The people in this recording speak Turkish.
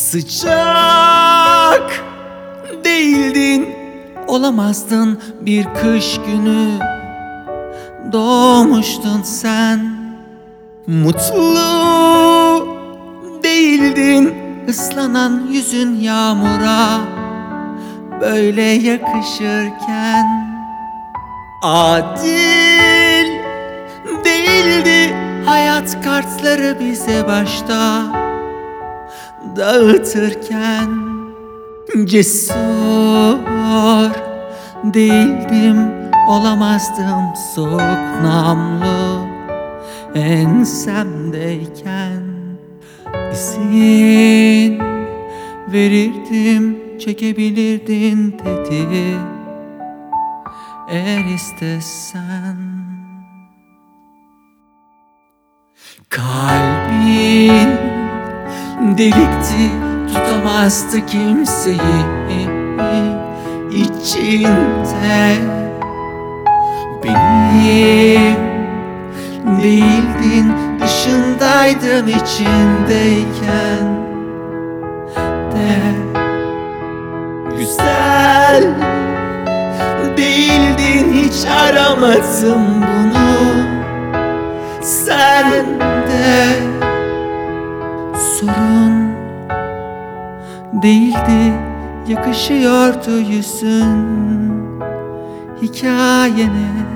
Sıcak değildin, olamazdın bir kış günü. Doğmuştun sen. Mutlu değildin, ıslanan yüzün yağmura böyle yakışırken. Adil değildi hayat kartları bize başta dağıtırken. Cesur değildim, olamazdım soğuk namlu ensemdeyken. İzin verirdim, çekebilirdin dedi eğer istesen. Kalbin delikti, tutamazdı kimseyi içinde. Benim değildin, dışındaydım içindeyken de. Güzel değildin, hiç aramadım bunu sende. Sorun değildi, yakışıyordu yüzün hikayene.